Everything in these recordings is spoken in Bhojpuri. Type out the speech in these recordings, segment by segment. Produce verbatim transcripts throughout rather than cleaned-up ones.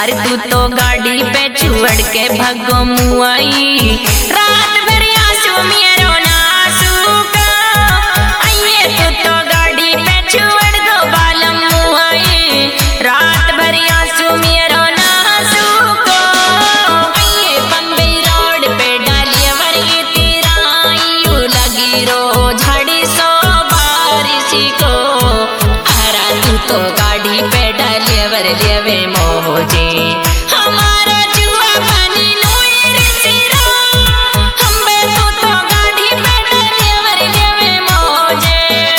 अरे तू तो गाड़ी पे छुड़ के भगो मुआई, रात भर आंसू मेरो नासू का। आइए तू तो गाड़ी पे छुड़ गो बालम मुआई, रात भर आंसू मेरो नासू को। आइए बम्बई रोड पे डालिया वर्गी तिराई, लगी रो झाड़ी सो बारिश को। अरा तू तो गाड़ी पे डालिया वर लेवे मोजे, हमारा जुआ बनी लोएर सिरा। हम्बे तू तो गाड़ी पे डालिया वर लेवे मोजे।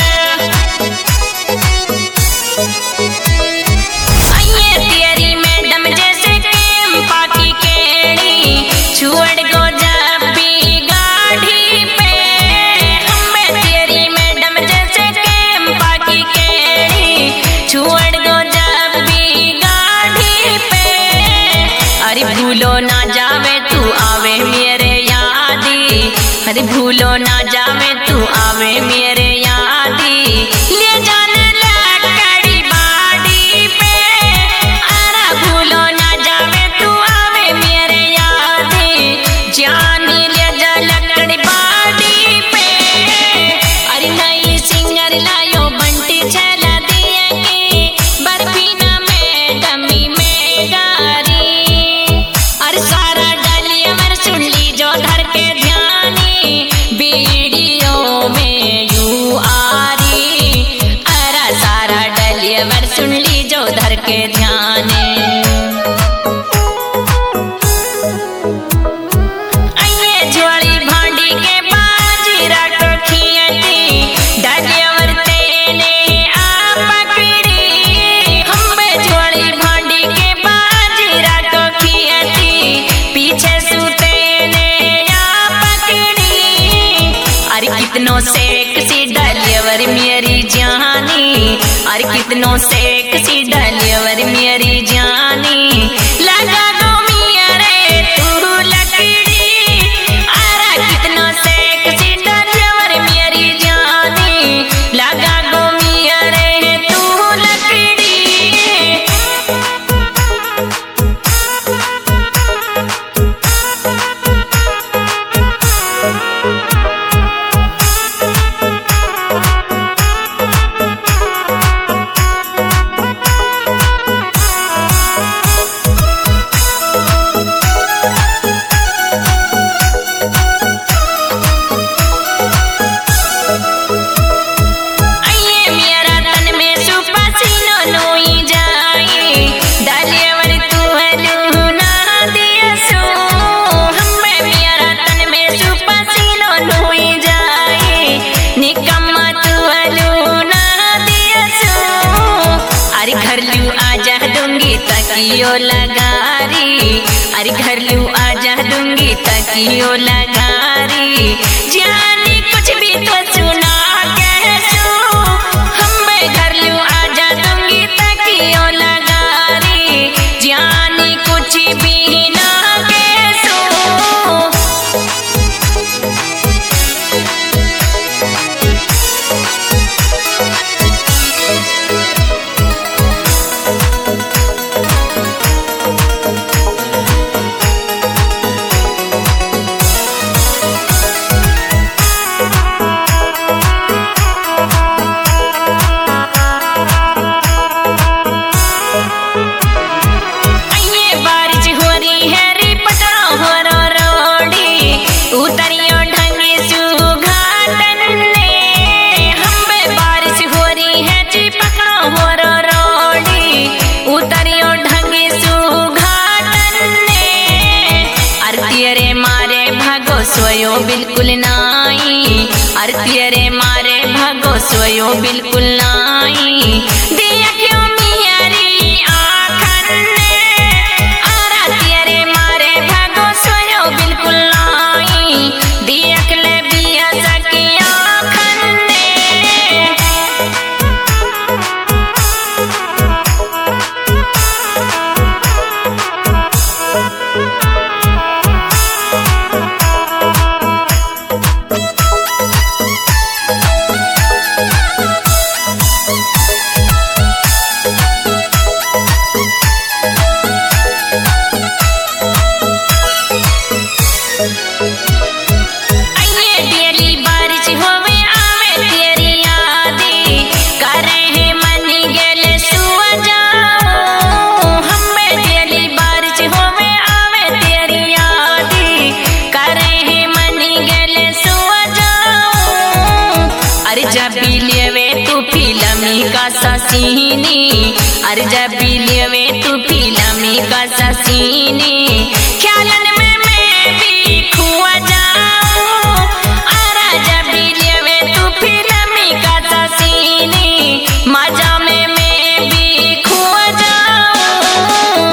आइए तेरी मैडम जैसे केम पाकी केड़ी, छुड़ गो जब भी गाड़ी पे। हम्बे तेरी मैडम जैसे केम पाकी केड़ी, छुड़ गो जब भी गाड़ी पे। अरे भूलो ना जावे तू आवे मेरे यादी, अरे भूलो ना जावे तू आवे मेरे यादी। ले जाने लकड़ी बाड़ी पे, अरे भूलो ना जावे तू आवे मेरे यादी। जानी ले जा लकड़ी बाड़ी पे। अरे नई सिंगर लायो बंटी छला दिए की, बर्फीना में डमी में गारी। अरे सारा डालिया मर सुन ली जो धर के ध्यानी, वीडियो में यू आरी। अरे सारा डालिया मर सुन ली जो धर के ध्यानी। आइए झोली भांडी के बाजी रखो खियती, डालिया वर तेने आ पकड़ी। हम्बे झोली भांडी के बाजी रखो खियती, पीछे सूते ने आ पकड़ी। अरे कितनो सेक्सी डालिया वर मेरी जानी, अरे कितनो सेक्सी डालिया वर मेरी जानी। लगा दो मिया रे तू लकड़ी, अरे कितनो सेक्सी डालिया वर मेरी जानी। लगा दो मिया रे तू लकड़ी। आइए मेरा तन में सुपसीनो नोई जाए, डालिया वर तू हलू ना दिया सो। हम्बे मेरा तन में सुपसीनो नोई जाए, निकम्मा तू हलू ना दिया सो। अरे घर लू आजा दूंगी तकियो लगारी, अरे घर लू आजा दूंगी तकियो लगारी। जानी कुछ भी तो सुना कैसो, हम्बे घर लू आजा दूंगी तकियो लगारी। जानी कुछ भी ना कैसो। आइए बारिश हो रही है रे पटना हो रो रोडी, उतरियो ढंगी सुघाटन ने। हम्बे बारिश हो रही है जी पटना हो रो रोडी, उतरियो ढंगी सुघाटन ने। अरे रे मारे भागो सोयो बिल्कुल नाई, अरे रे मारे भागो सोयो बिल्कुल नाई। दिया क्यों मियारी आँखन ने, अरे रे मारे भागो सोयो बिल्कुल नाई। दिया ले बिया सकी आँखन ने। सीनी अरे जब बिलियवे तू फिल्मी का सीनी ख्यालन में मैं भी खुआ जाऊं अरे जब बिलियवे तू फिल्मी का सीनी मजा में मैं भी खुआ जाऊं।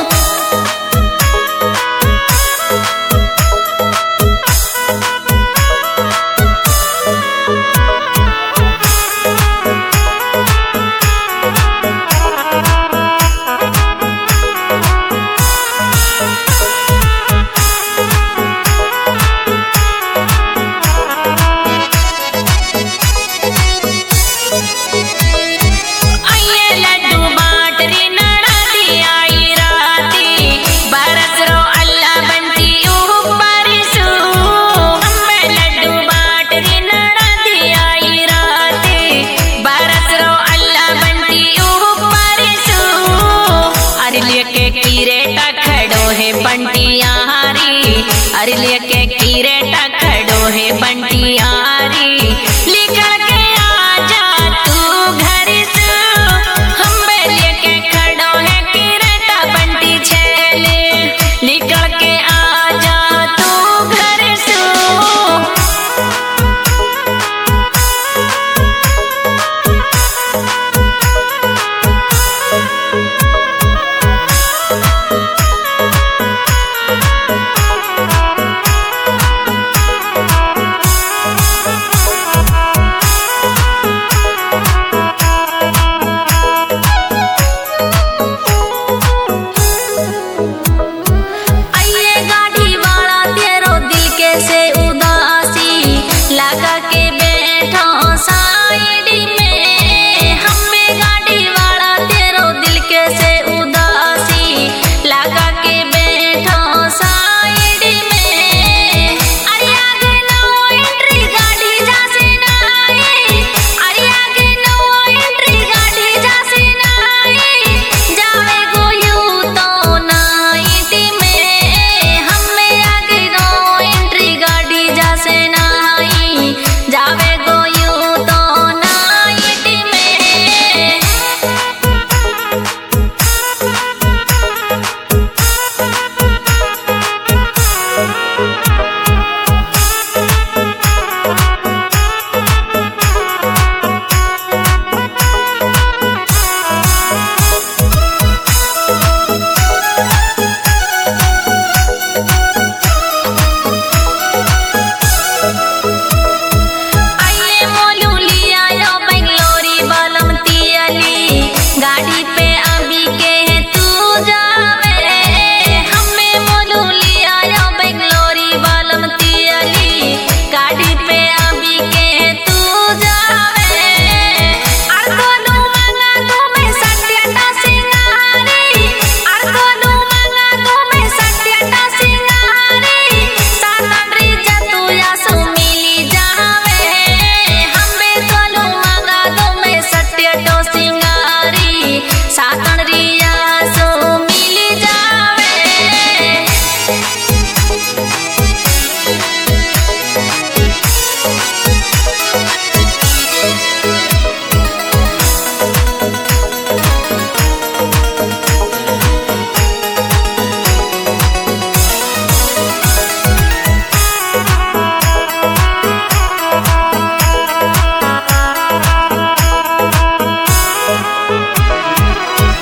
कीरे खड़ो है बंटिया हारी अरे लेके कीरे